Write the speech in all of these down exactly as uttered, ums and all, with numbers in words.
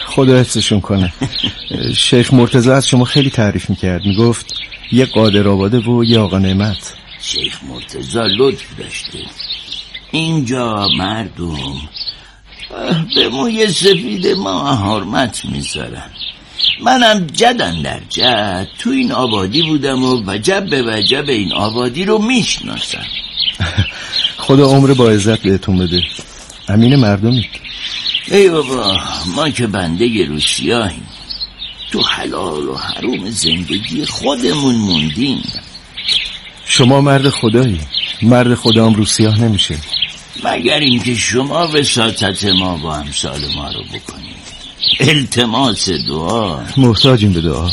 خدا حفظشون کنه. شیخ مرتضی از شما خیلی تعریف میکرد، میگفت یه قادر آباده و یه آقا نعمت. شیخ مرتضی لطف داشته. اینجا مردم به موی سفید ما حرمت میذارن. منم جدن در جد تو این آبادی بودم و وجب به وجب این آبادی رو میشناسم. خدا عمر با عزت بهتون بده. امین مردمی. ای بابا، ما که بنده روسیاییم، تو حلال و حروم زندگی خودمون موندیم. شما مرد خدایی. مرد خدا هم روسیاه نمیشه، مگر اینکه شما وساطت ما با امثال ما رو بکنید. التماس دعا. محتاجیم به دعا.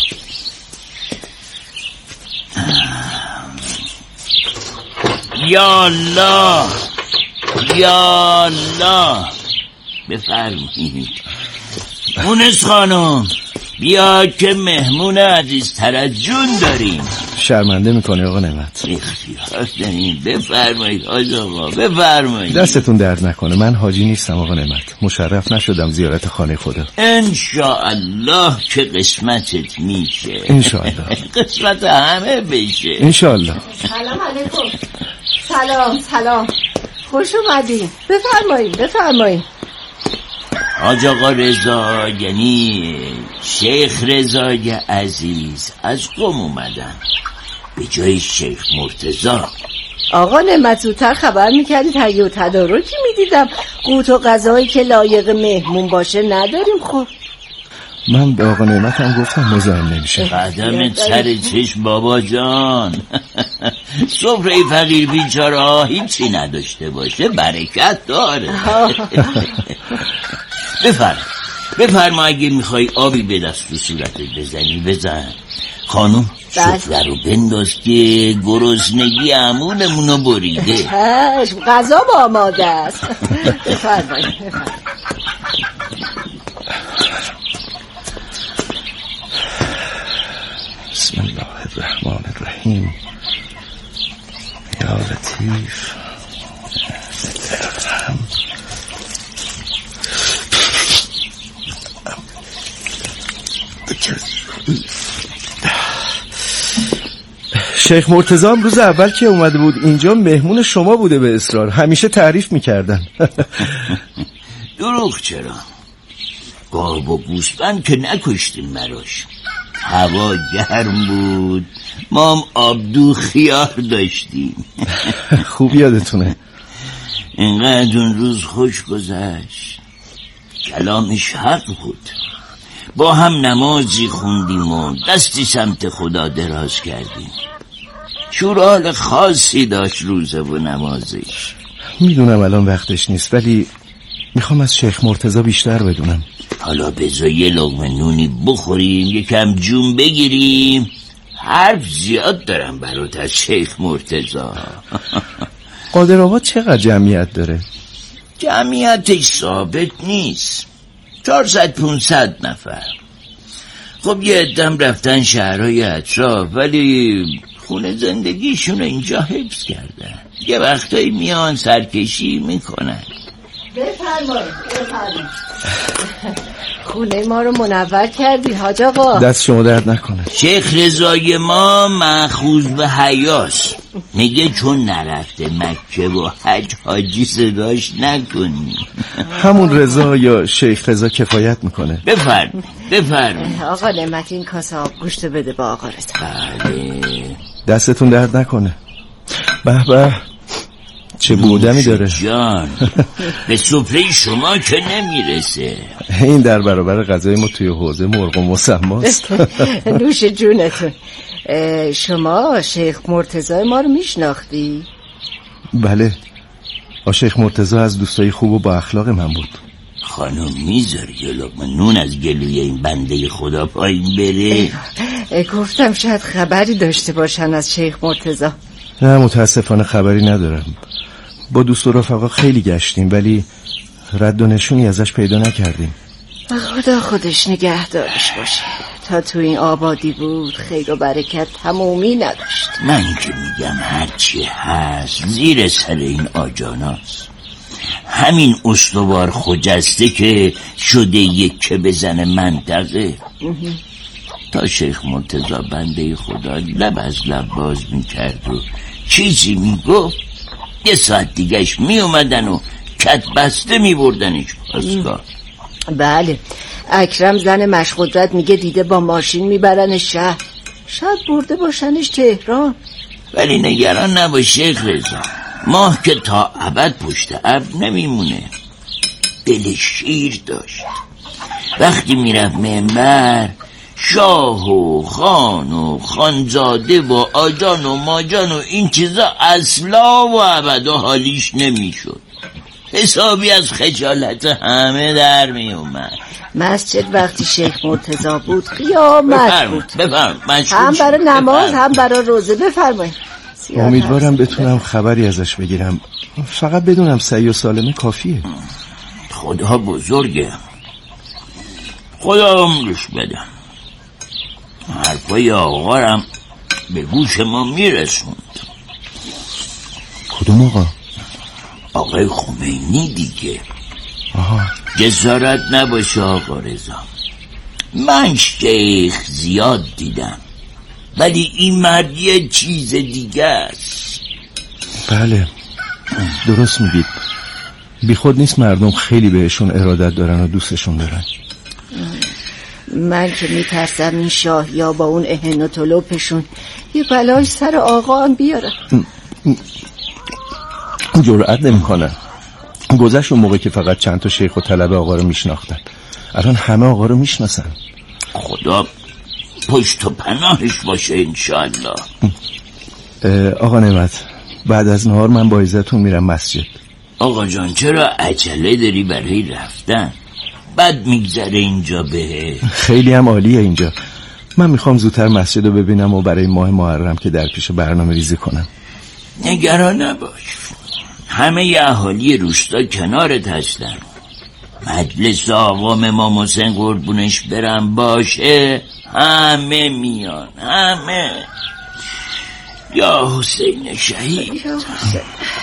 یا الله یا الله. بفرمایید مونس خانم، بیا که مهمون عزیزتر از جون داریم. شرمنده میکنه آقا نعمت. اختیار داریم. بفرمایید حاج آقا، بفرمایید. دستتون درد نکنه. من حاجی نیستم آقا نعمت، مشرف نشدم زیارت خانه خدا. انشاءالله که قسمتت میشه. انشاءالله قسمت همه بشه. انشاءالله. سلام علیکم. سلام سلام، خوش اومدین. بفرمایید بفرمایید. حاج آقا رضا، یعنی شیخ رضای عزیز از قم اومدن به جای شیخ مرتضی. آقا نعمت زودتر خبر میکردید تهیه و تدارکی میدیدم. قوت و غذایی که لایق مهمون باشه نداریم. خب من به آقا نعمت هم گفتم مزاحم نمیشه. قدم سر چشم بابا جان. سفره فقیر بیچاره هیچی نداشته باشه برکت داره. بفرم بفرما، اگه میخوای آبی به دست و صورتت بزنی بزن. خانم سفره رو بنداز که گرسنگی عمونمونو بریده. چشم، غذا با آماده است. بفرمایید بفرمایید. بسم الله الرحمن الرحیم. یا لطیف ارحم. شیخ مرتضی هم روز اول که اومده بود اینجا مهمون شما بوده به اصرار. همیشه تعریف میکردن. دروغ چرا؟ گاو و گوسفند که نکشتیم براش. هوا گرم بود، ما هم آبدو خیار داشتیم. خوب یادتونه. اینقدر اون روز خوش گذشت. کلامش حق بود. با هم نمازی خوندیم و دستی سمت خدا دراز کردیم. شورال خاصی داشت روزه و نمازش. میدونم الان وقتش نیست، ولی میخوام از شیخ مرتضی بیشتر بدونم. حالا بذار یه لقمه نونی بخوریم، یکم جون بگیریم. حرف زیاد دارم برات از شیخ مرتضی. قادر آباد چقدر جمعیت داره؟ جمعیتش ثابت نیست، چهارصد پونصد نفر. خب یه عده‌ام رفتن شهرهای اطراف، ولی خونه زندگیشون اینجا حفظ کردن. یه وقتایی میان سرکشی میکنن. بفرمایید بفرمایید. خونه ما رو منور کردی حاج آقا. دست شما درد نکنه. شیخ رضای ما مأخوذ به حیاس، میگه چون نرفته مکه و حج حاجی صداش نکنی. همون رضا یا شیخ رضا کفایت میکنه. بفرم بفرم. آقا نعمت این کاسه آب گوشت بده با آقا رضا. بله. دستتون درد نکنه. به به چه بودمی داره جان. به سفره شما که نمیرسه. این در برابر غذای ما توی حوزه مرغ و مسماست. نوش جونتون. شما شیخ مرتضی ما رو میشناختی؟ بله، شیخ مرتضی از دوستای خوب و با اخلاق من بود. خانم میذاری یه لقمه نون از گلوی این بنده خدا پایین بره؟ گفتم شاید خبری داشته باشن از شیخ مرتضی. نه متاسفانه خبری ندارم. با دوست و رفقا خیلی گشتیم ولی رد و نشونی ازش پیدا نکردیم. خدا خودش نگهدارش باشه. تا تو این آبادی بود خیر و برکت تمومی نداشت. من که میگم هرچی هست زیر سر این آجاناست. همین استوار خجسته که شده یک که بزنه منطقه. تا شیخ مرتضی بنده خدا لب از لب باز میکرد و چیزی میگفت، یه ساعت دیگهش میومدن و کت بسته میبردنش پاسگاه. بله، اکرم زن مشقدرت میگه دیده با ماشین میبرن شهر، شاید برده باشنش تهران. ولی نگران نباش شیخ رضا، ماه که تا ابد پشت ابر نمیمونه. دل شیر داشت، وقتی میرفت منبر شاه و خان و خانزاده و آجان و ماجان و این چیزا اصلا و ابدا حالیش نمیشد. حسابی از خجالت همه در می اومد. مسجد وقتی شیخ مرتضی بود قیامت بود. بفرم هم برای نماز هم برای روزه. بفرمایید. امیدوارم بتونم خبری ازش بگیرم، فقط بدونم صحیح و سالمه کافیه. خدا بزرگه، خدا عمرش بدم. حرفای آقارم به گوش ما میرسوند. کدوم آقا؟ آقای خمینی دیگه. آها. جسارت نباشه آقا رضا، من شیخ زیاد دیدم ولی این مرد یه چیز دیگه است. بله درست میگید، بی خود نیست مردم خیلی بهشون ارادت دارن و دوستشون دارن. من که میترسم این شاهیا با اون اهن و طلوپشون یه بلای سر آقا هم بیارن. جرأت نمیکنن. گذشت اون موقع که فقط چند تا شیخ و طلبه آقا رو میشناختن، الان همه آقا رو میشناسن. خدا پشت و پناهش باشه انشالله. آقا نعمت، بعد از نهار من با عزتون میرم مسجد. آقا جان چرا عجله داری برای رفتن؟ بد میگذره اینجا به. خیلی هم عالیه اینجا. من میخوام زودتر مسجد رو ببینم و برای ماه محرم که در پیش برنامه ریزی کنم. نگران نباش، همه اهالی روستا کنارت هستن. مجلس آقا امام حسین قربونش برم باشه همه میان، همه. یا حسین شهید. یا حسین.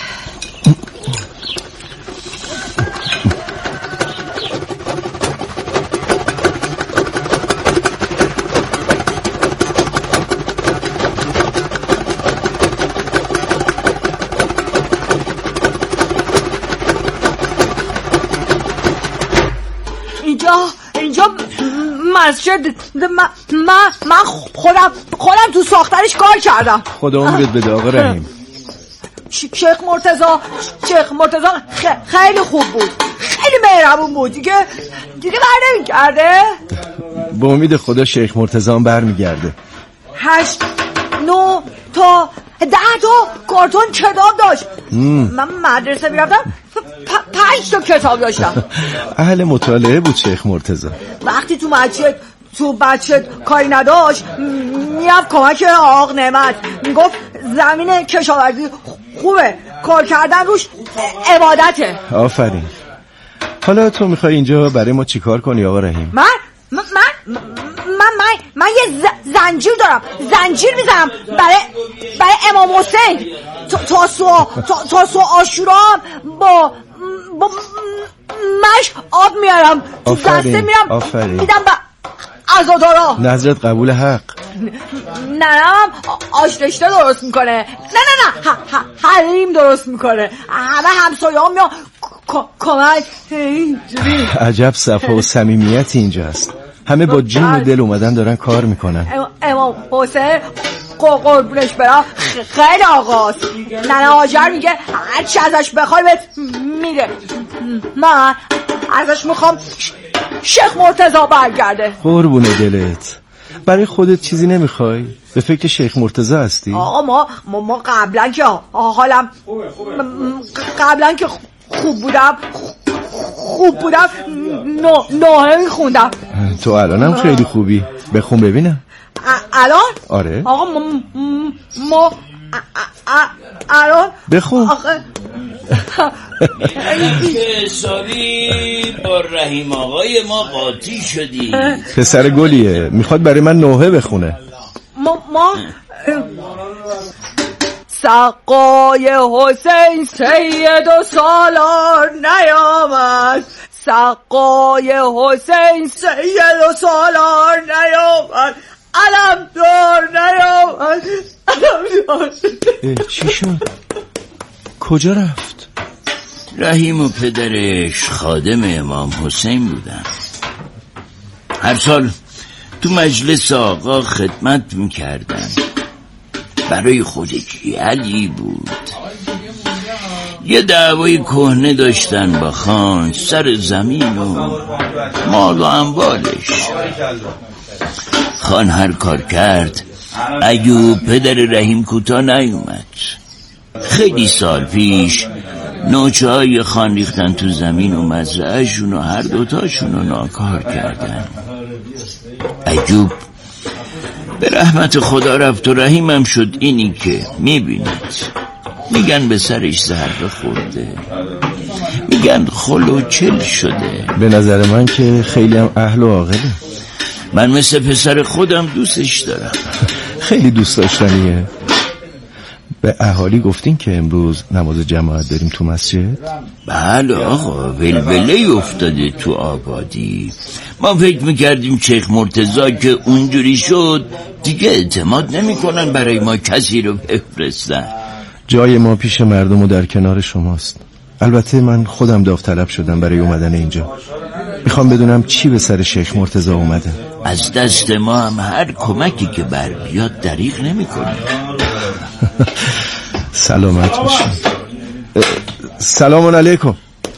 اینجا اینجا مسجد. من من خودم خودم تو ساختنش کار کردم. خدا عمرت بده آقا رحیم. شیخ مرتضی شیخ مرتضی خیلی خوب بود، خیلی مهربون بود. دیگه دیگه بر نمی کرده. با امید خدا شیخ مرتضی هم بر میگرده. هشت نو تا ده تا کارتون کتاب داشت. من مدرسه میرفتم پنج تا کتاب داشتم. اهل مطالعه بود شیخ مرتضی. وقتی تو مسجد تو بچه کاری نداشت میرفت کمک آق نعمت، میگفت زمین کشاورزی خوبه، کار کردن روش عبادته. آفرین. حالا تو میخوای اینجا برای ما چیکار کنی آقا رحیم؟ من من من من من, من یه ز... زنجیر دارم، زنجیر میزنم برای برای امام حسین. تا سو تا, تا سو عاشورا با با مش آب میارم تو دسته میرم آفرین. میدم به عزادارا. نظرت قبول حق. ننم آش رشته درست میکنه. نه نه نه حریم درست میکنه. همه همسایه ها میان کمک. عجب صفا و صمیمیت اینجاست. همه با جین و دل اومدن دارن کار میکنن. امام حسین قربونش برم خیلی آقاست. ننه هاجر میگه هرچی ازش بخوای بهت میده. من ازش میخوام شیخ مرتضی برگرده. قربون دلت. برای خودت چیزی نمیخوای؟ به فکر شیخ مرتضی هستی؟ آقا ما ما, ما قبلا که حالم قبلا که خوب بودم خوب بودم نوحه میخوندم. تو الانم خیلی خوبی. بخون ببینم. الان؟ آره آقا ما ما الان بخون. آخه حسابی با رحیم آقای ما قاطی شدی. پسر گلیه، میخواد برای من نوحه بخونه. ما ما سقای حسین سید و سالار نیامد، سقای حسین سید و سالار نیامد، علمدار نیامد، علمدار. چی شد؟ کجا رفت؟ رحیم و پدرش خادم امام حسین بودن. هر سال تو مجلس آقا خدمت میکردن. برای خودش علی بود. یه دعوای کهنه داشتن با خان سر زمین و مال و اموالش. خان هر کار کرد ایوب پدر رحیم کوتاه نیومد. خیلی سال پیش نوچه های خان ریختن تو زمین و مزرعه‌شون و هر دوتاشون رو ناکار کردن. ایوب به رحمت خدا رفت و رحیمم شد اینی که میبینید. میگن به سرش ضربه خورده، میگن خلوچل شده. به نظر من که خیلی هم اهل و عاقله. من مثل پسر خودم دوستش دارم. خیلی دوست داشتنیه. به اهالی گفتین که امروز نماز جماعت داریم تو مسجد؟ بله آقا، ولوله افتاده تو آبادی. ما فکر میکردیم شیخ مرتضی که اونجوری شد دیگه اعتماد نمیکنن برای ما کسی رو بفرستن. جای ما پیش مردم و در کنار شماست. البته من خودم داوطلب شدم برای اومدن اینجا. میخوام بدونم چی به سر شیخ مرتضی اومده. از دست ما هم هر کمکی که بر بیاد دریغ نمی کنیم. سلامت باشین. سلام علیکم.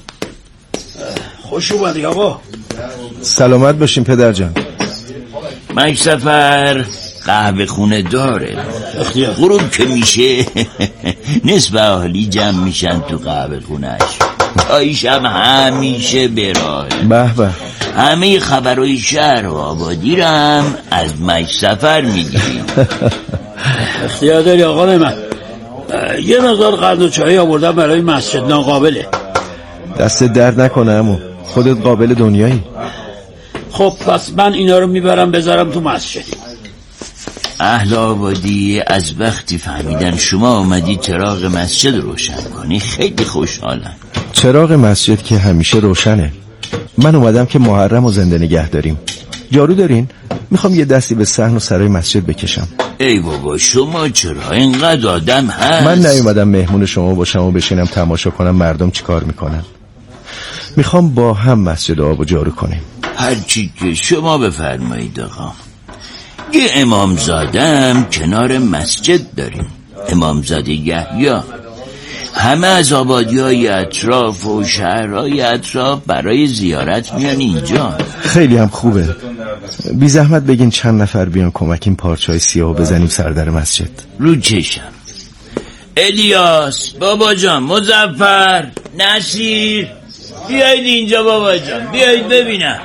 خوش اومدی آقا. سلامت باشین پدر جان. مک سفر قهوه خونه داره. غروب که میشه نصف اهالی جمع میشن تو قهوه خونهش. تایش هم همیشه براه. به به. همه خبرهای شهر و آبادی رو هم از مک سفر میگیریم. اختیار داری آقا من. یه مقدار قند و چایی آوردم برای مسجد ناقابله. دست درد نکنه عمو، خودت قابل دنیایی. خب پس من اینا رو میبرم بذارم تو مسجد. اهل آبادی از وقتی فهمیدن شما اومدی چراغ مسجد روشن کنی خیلی خوشحالن. چراغ مسجد که همیشه روشنه. من اومدم که محرم و زنده نگه داریم. جارو دارین؟ میخوام یه دستی به صحن و سرای مسجد بکشم. ای بابا شما چرا اینقدر آدم هست؟ من نیومدم مهمون شما باشم و بشینم تماشا کنم مردم چی کار میکنن. میخوام با هم مسجد آب و جارو کنیم. هرچی که شما بفرمایید آقا. یه امامزادم کنار مسجد داریم، امامزاده یحیی. همه از آبادی های اطراف و شهرهای اطراف برای زیارت میان اینجا. خیلی هم خوبه. بی زحمت بگین چند نفر بیان کمک این پارچهای سیاه بزنیم سر در مسجد. رو چشم. الیاس، بابا جان، مظفر، نصیر، بیایید اینجا بابا جان، بیایید ببینم.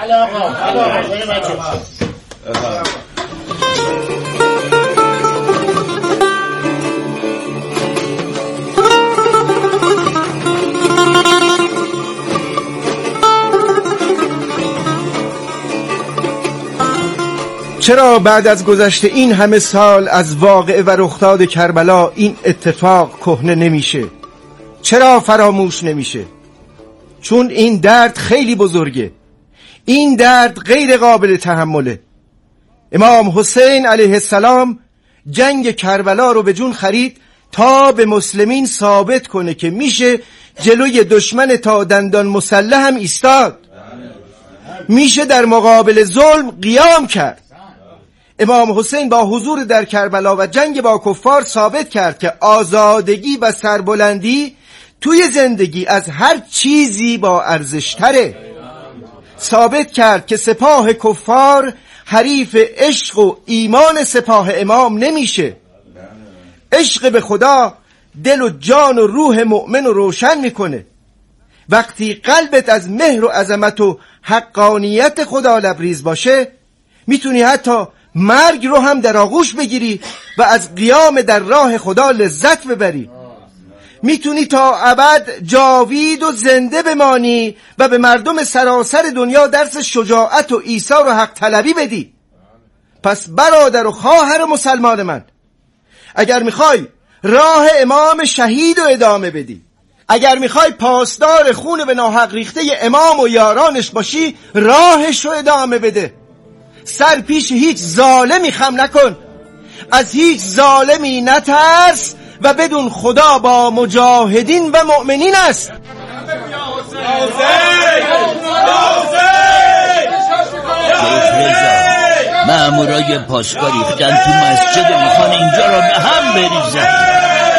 چرا بعد از گذشت این همه سال از واقعه و رخداد کربلا این اتفاق کهنه نمیشه؟ چرا فراموش نمیشه؟ چون این درد خیلی بزرگه. این درد غیر قابل تحمله. امام حسین علیه السلام جنگ کربلا رو به جون خرید تا به مسلمین ثابت کنه که میشه جلوی دشمن تا دندان مسلح هم ایستاد، میشه در مقابل ظلم قیام کرد. امام حسین با حضور در کربلا و جنگ با کفار ثابت کرد که آزادگی و سربلندی توی زندگی از هر چیزی با ارزش‌تره. ثابت کرد که سپاه کفار حریف عشق و ایمان سپاه امام نمیشه. عشق به خدا دل و جان و روح مؤمن رو روشن میکنه. وقتی قلبت از مهر و عظمت و حقانیت خدا لبریز باشه، میتونی حتی مرگ رو هم در آغوش بگیری و از قیام در راه خدا لذت ببری. میتونی تا ابد جاوید و زنده بمانی و به مردم سراسر دنیا درس شجاعت و ایثار و حق طلبی بدی. پس برادر و خواهر مسلمان من، اگر میخوای راه امام شهید رو ادامه بدی. اگر میخوای پاسدار خون به ناحق ریخته امام و یارانش باشی، راهش رو ادامه بده. سر پیش هیچ ظالمی خم نکن، از هیچ ظالمی نترس و بدون خدا با مجاهدین و مؤمنین است. مامورای پاسکار ریختن تو مسجد، میخوان اینجا رو به هم بریزن.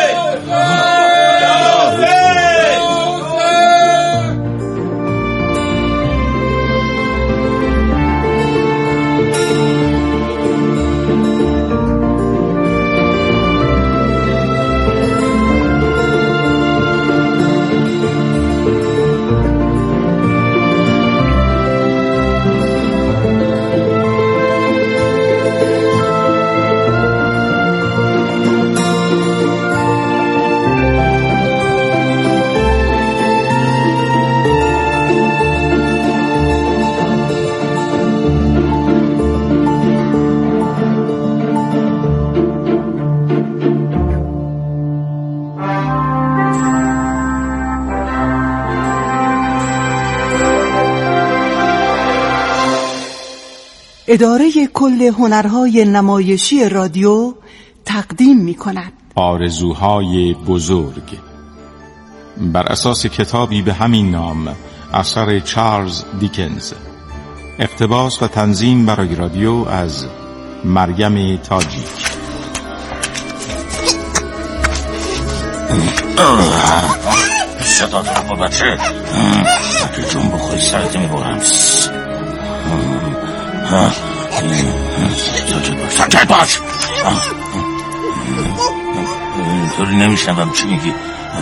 اداره کل هنرهای نمایشی رادیو تقدیم می کند آرزوهای بزرگ، بر اساس کتابی به همین نام اثر چارلز دیکنز. اقتباس و تنظیم برای رادیو از مریم تاجی. صدا دارم با بچه که جون بخوری سرت میبرم. ساکت باش، ساکت باش. اینطوری نمیشنوم چی میگی.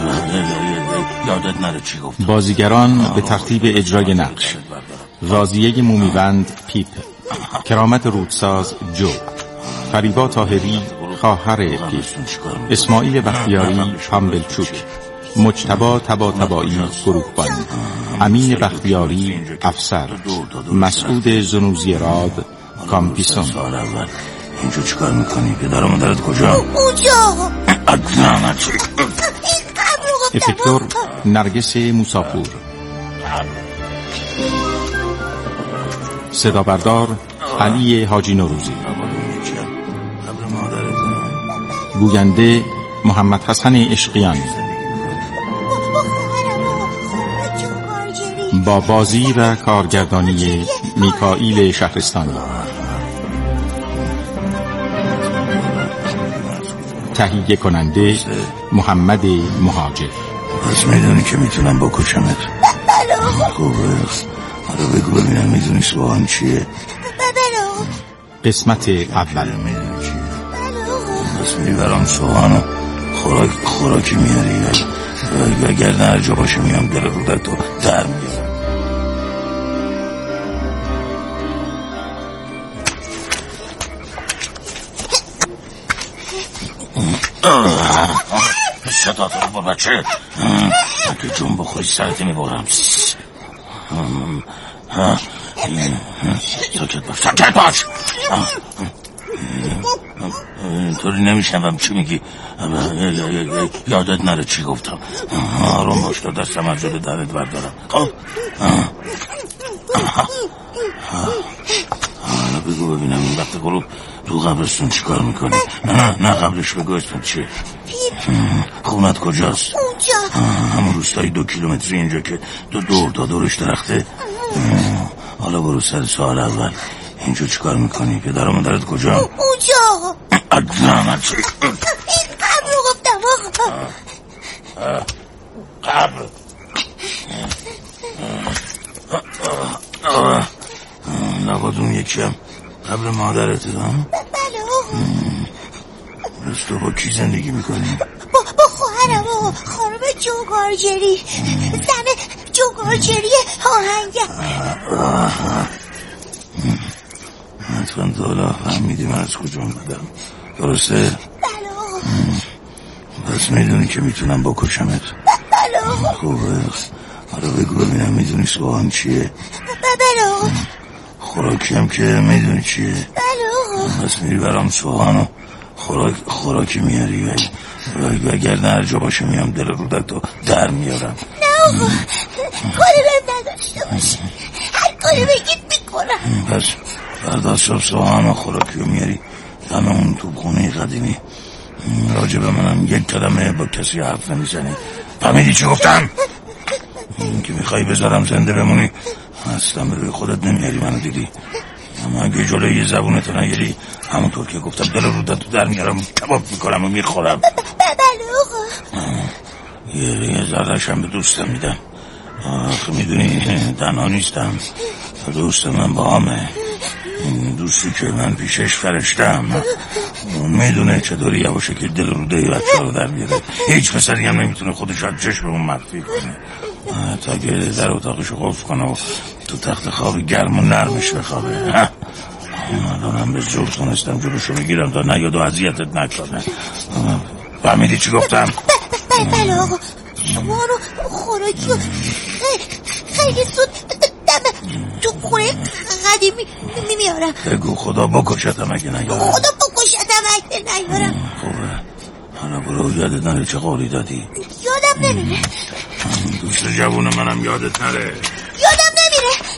یادت نره چی گفت. بازیگران به ترتیب اجرای نقش: راضیه مومیوند پیپ، کرامت رودساز جو، فریبا طاهری خواهر پیپ، اسماعیل بختیاری پامبلچوک، مجتبی طباطبایی گروهبان، امین بختیاری افسر، مسعود زنوزی راد کامپیسون. اینجا چیکار میکنی؟ پدر و مادرت کجا؟ اونجا. افکتور نرگس موساپور، صدا بردار علی حاجی نوروزی، گوینده محمد حسن عشقیان، با بازی و کارگردانی میکائیل شهرستانی. تهیه کننده محمد مهاجر. پس میدونی که میتونم بکشمت؟ خوبه. حالا بگو ببینم میدونی سوال چیه؟ قسمت اول. میدونی چیه؟ پس میری برام سوال خوراک خوراکی میاری و گردن هر جا باشه میام دل رودت تو در میارم. صدا دارم با بچه که جون بخوری سرت میبرم. ساکت باش، ساکت باش. اینطوری نمیشنوم چی میگی. یادت نره چی گفتم. آروم باش تا دستم از جلوی درت بردارم. خب حالا بگو ببینم این وقت غروب تو قبرستون چی کار میکنی؟ نه نه قبلش بگو اسمت چیه؟ خونت کجاست؟ اونجا. همون روستایی دو کیلومتری اینجا که دو دور تا دورش درخته. حالا برو سر سوال اول. اینجا چی کار میکنی؟ پدر و مادرت کجا؟ اونجا. ادنامت چی؟ این قبر رو گفتم آقا. قبر لابد اون یکی هم قبر مادرته هم؟ بله آقا. پس تو با کی زندگی میکنی؟ با, با خواهرم آقا، خانم جوگارجری، زن جوگارجری آهنگر. حتما تا حالا فهمیدی من از کجا اومدم، درسته؟ بله آقا. پس میدونی که میتونم بکشمت؟ بله آقا. خوبه. حالا بگو ببینم میدونی سوهان چیه؟ بله آقا. خوراکی هم که میدونی چیه؟ بله آقا. پس میری برام سوهانو خوراک خوراکی میاری و گردن هر جا باشه میام دل رودتو در میارم. نه آقا کاری رو نداشته باشی، هر کاری بگید میکنم. پس فردا صبح صبح همه خوراکی رو میاری دم اون تو خونه قدیمی. راجع به منم یک کلمه با کسی حرف نمیزنی. فهمیدی چی گفتم؟ این که میخوای بذارم زنده بمونی اصلا به روی خودت نمیاری. منو دیدی، اما اگه جلوی یه زبونتو نگیری همونطور که گفتم دل رودتو در میارم، کباب میکنم و میخورم. بله آقا. یه یه ذره‌شم به دوستم میدم. آخه میدونی تنها نیستم، دوست من با همه. دوستی که من پیشش فرشتم اون میدونه چطوری یواشه که دل روده بچه رو در بیاره. هیچ پسری هم نمیتونه خودش از چشممون مخفی کنه تا که در اتاقشو قفل کنه و تو تخت خواب گرم و نرمش بخوابه. الانم به زور تونستم جلوشو بگیرم تا نیاد و اذیتت نکنه. فهمیدی چی گفتم؟ بله آقا. شما رو خوراکی رو خیلی زود تو خونه قدیمی میمیارم. بگو خدا بکشتم اگه نیارم. خدا بکشتم اگه نیارم. خوبه. حالا برو یادت نره چه قولی دادی؟ یادم نمیره. دوست جوون منم یادت نره. یادم نمیره.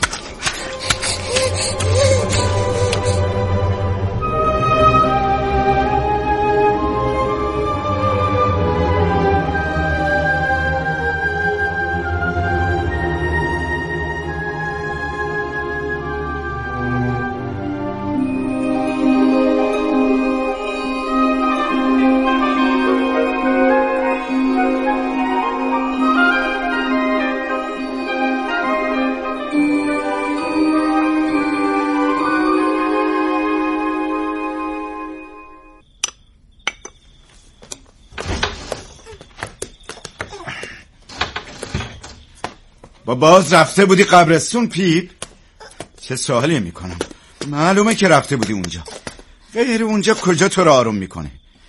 با باز رفته بودی قبرستون پیپ؟ چه سوالی میکنم؟ معلومه که رفته بودی اونجا. غیر اونجا کجا تو رو آروم میکنه؟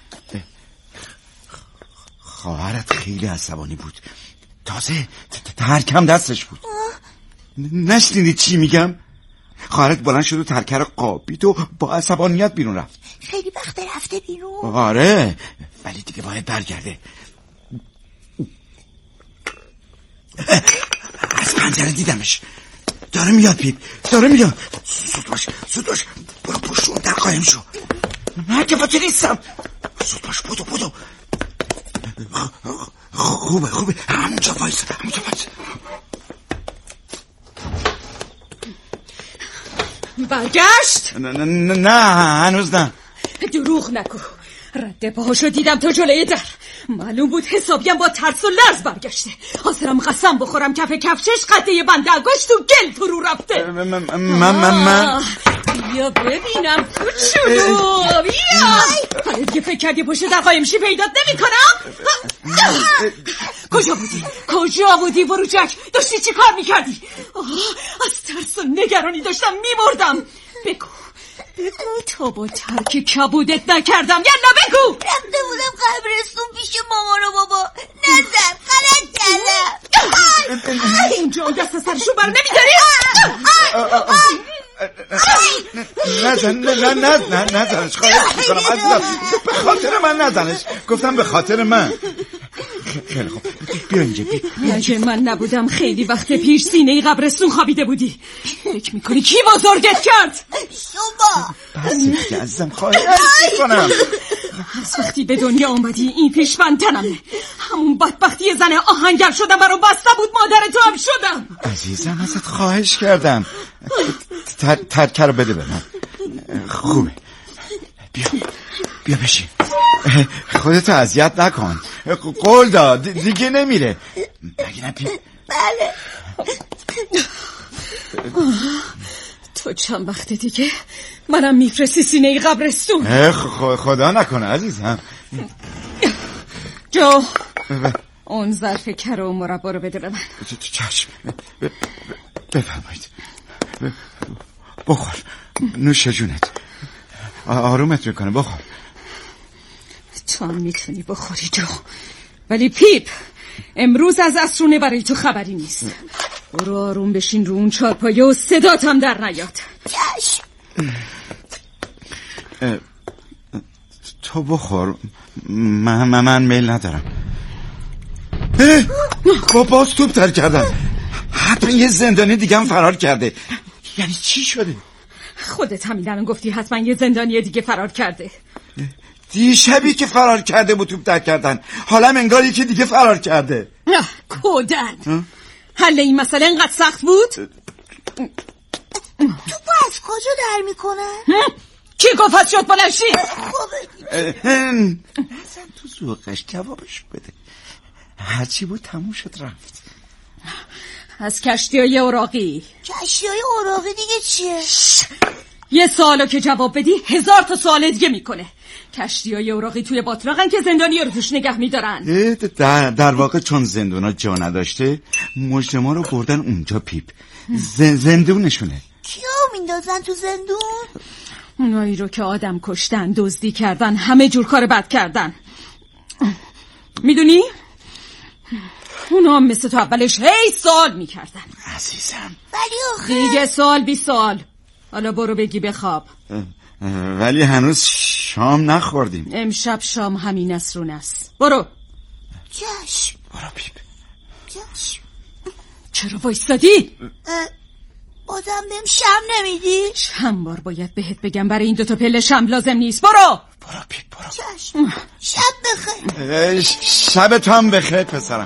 خواهرت خیلی عصبانی بود، تازه ترکم دستش بود. نشنیدی چی میگم؟ خواهرت بلند شد و ترکه رو قابید و با عصبانیت بیرون رفت. خیلی وقت رفته بیرون. آره ولی دیگه باید برگرده. از پنجره دیدمش، داره میاد پیپ، داره میاد. زود باش زود باش، برو پشت اون در قایم شو. نه که باید نیستم. زود باش بودو بودو. خوبه خوبه همونجا وایس همونجا وایس. برگشت؟ نه نه نه هنوز نه. دروغ نگو، رد پاهاشو دیدم تا جلوی در. معلوم بود حسابیم با ترس و لرز برگشته. حاضرم قسم بخورم کف کفشش قطعه بنده انگشت تو گل فرو رفته. من من من من بیا ببینم کوچولو، بیا. حالا دیگه فکر کردی پشت در قایمشی پیدات نمی کنم؟ کجا بودی؟ کجا بودی بروجک؟ داشتی چی کار میکردی؟ از ترس و نگرانی داشتم میمردم. بگو بگو تا با ترک کبودت نکردم. یلا بگو. رفته بودم قبرستون پیش مامان و بابا. نزد غلط کردم. اونجا دست سرشو بر نمیداری؟ نزن نه نه نه نزنش، خواهش میکنم عزیزم، به خاطر من نزنش. گفتم به خاطر من. خیلی خوب بیا اینجا بیا. اگه من نبودم خیلی وقت پیش سینه قبرستون خوابیده بودی. فکر میکنی کی بزرگت کرد؟ شما. بس دیگه عزیزم، خواهش میکنم. از وقتی به دنیا اومدی این پیشبند تنمه. همون بدبختی زن آهنگر شدم برام بسته بود، مادر تو هم شدم. عزیزم ازت خواهش کردم، ترکه رو بده به من. خوبه بیا بیا بشین، خودتو اذیت نکن. قول داد دیگه نمیره مگه نپی؟ بله. تو چند وقت دیگه منم میفرستی سینه قبرستون؟ خدا نکنه عزیزم. جو اون ظرف کر و مربا رو بده به من. چشم بفرمایید. بخور، نوش جونت، آرومت میکنه، بخور. تو هم میتونی بخوری جو، ولی پیپ امروز از عصرونه برای تو خبری نیست. برو آروم بشین رو اون چارپایه و صدات هم در نیاد. چشم. تو بخور. من من, من میل ندارم. با باز توپ تر کردن. حتما یه زندانی دیگه هم فرار کرده. یعنی چی شده؟ خودت همین الان گفتی حتما یه زندانی دیگه فرار کرده. دیشبی که فرار کرده بود توپ تر کردن، حالا انگار یکی دیگه فرار کرده. نه کودن، حل این مسئله اینقدر سخت بود؟ توپو از کجا در میکنه؟ کی گفت از شد بلنشی؟ اصلا تو ذوقش جوابش بده. هرچی بود تموم شد رفت. از کشتی های اوراقی. کشتی های اوراقی دیگه چیه؟ یه سوالو که جواب بدی هزار تا سوال دیگه میکنه. کشتی های اوراقی توی باتلاقن که زندانی رو توش نگه میدارن. در, در واقع چون زندونا جا نداشته مجرما رو بردن اونجا پیپ. زن زندونشونه. کیا میندازن تو زندون؟ اونایی رو که آدم کشتن، دزدی کردن، همه جور کار بد کردن. میدونی؟ اونا هم مثل تو اولش هی سوال میکردن. عزیزم ولی آخه دیگه سوال بی سوال. حالا برو بگی بخواب. ولی هنوز شام نخوردیم. امشب شام همین است رو نست. برو. چشم. برو پیپ. چشم. چرا وایستادی؟ بازم بهم شم نمیدی؟ چند بار باید بهت بگم برای این دوتا پله شم لازم نیست. برو. برو پیپ برو. چشم. شب بخیر. شب تو هم بخیر پسرم.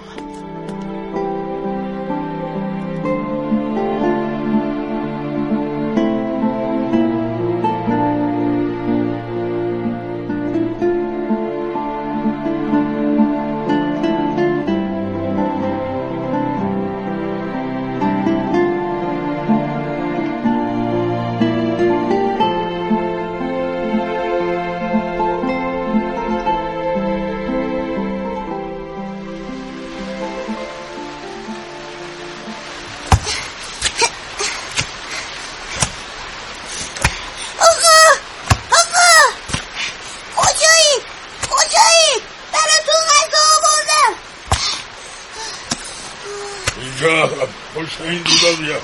این دیگه بیا.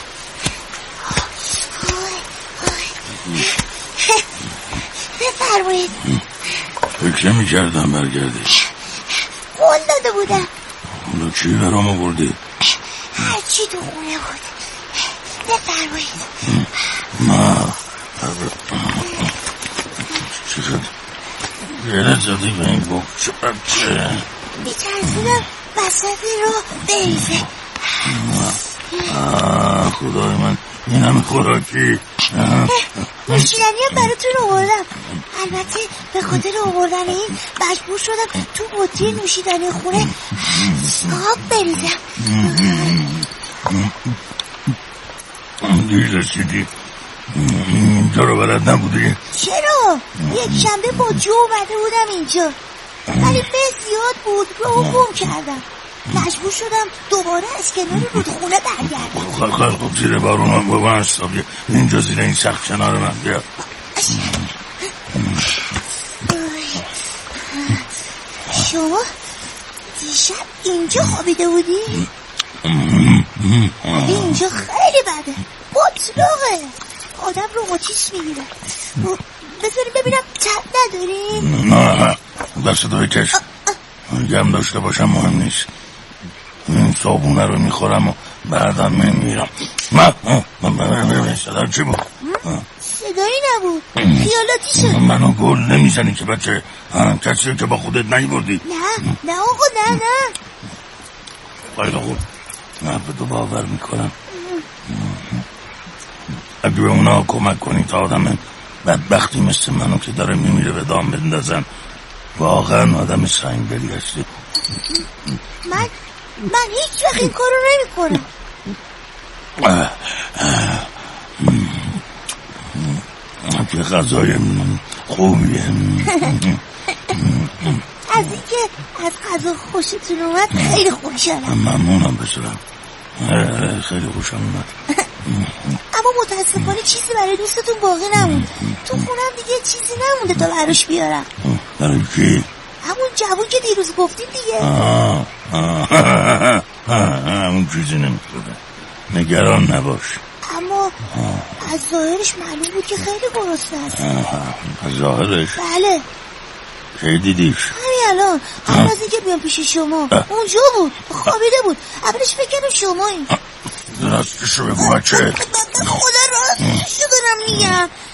بفرمایید. فکر نمی کردم برگردی. قول داده بودم. حالا چی برام آوردی؟ هرچی تو خونه بود. بفرمایید. ما چی شد؟ گره زدی به این بخش بچه. بیترسیدم وسط رو بریزه. آه خدای من این همه خوراکی. نوشیدنی هم براتون آوردم. البته به خاطر آوردن این مجبور شدم تو بطری نوشیدنی خونه آب بریزم. دیر رسیدی. اینجا رو بلد نبودی؟ چرا؟ یک شنبه با جو اومده بودم اینجا ولی به زیاد بود رو گم کردم. مجبور شدم دوباره از کنار رودخونه برگردم. خب خب خب زیر بارون هم بابا هستا بیا اینجا زیر این سخت کنار من بیا. شما دیشب اینجا خوابیده بودی؟ اینجا خیلی بده بطلاقه آدم رو آتیش میگیره. بذاریم ببینم تب نداریم؟ نه دست دو بکش گم داشته باشم مهم نیست. این صابونه رو میخورم و بعدم میمیرم. من من صدا چی بود؟ صدایی نبود خیالاتی شد. منو گل نمیزنی که بچه کسی که با خودت نیبردی. نه نه آقا نه نه خیلی خوب من به تو باور میکنم. اگه به اونا کمک کنی تا آدم بدبختی مثل منو که داره میمیره به دام بندازن واقعا آدم سنگدلی هستی. من من هیچ وقت این کارو نمی کنم. که غذای خوبیه. از اینکه از غذا خوشتون اومد خیلی خوشحالم. ممنونم بسرم خیلی خوشم اومد. اما متاسفانه چیزی برای دوستتون باقی نمونده. تو خونم دیگه چیزی نمونده تا براش بیارم. برای کی؟ همون جوون که دیروز گفتیم دیگه. آه آه همون چیزی نمیخوره نگران نباش. اما از ظاهرش معلوم بود که خیلی گرسنه است. از ظاهرش؟ بله کی دیدیش؟ همین الان قبل از اینکه بیام پیش شما اونجا بود، خوابیده بود. اولش فکر کردم شمایی. راستشو بگو بچه. خدا راستشو دارم میگم.